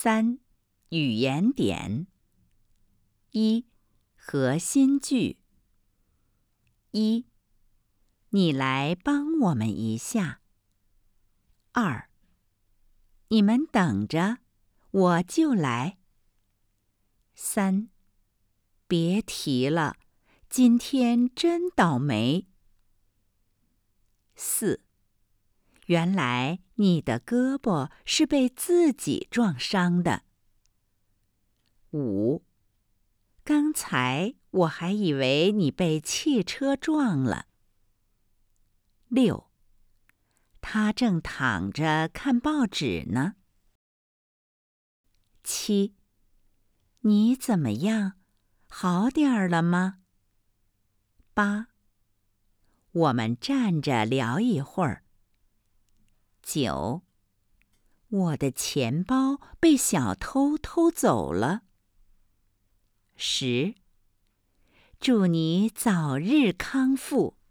3. 语言点。1. 核心句。1. 你来帮我们一下。2. 你们等着，我就来。3. 别提了，今天真倒霉。4. 原来你的胳膊是被自己撞伤的。5. 刚才我还以为你被汽车撞了。6. 他正躺着看报纸呢。7. 你怎么样？好点儿了吗？8. 我们站着聊一会儿。9. 我的钱包被小偷偷走了。10. 祝你早日康复。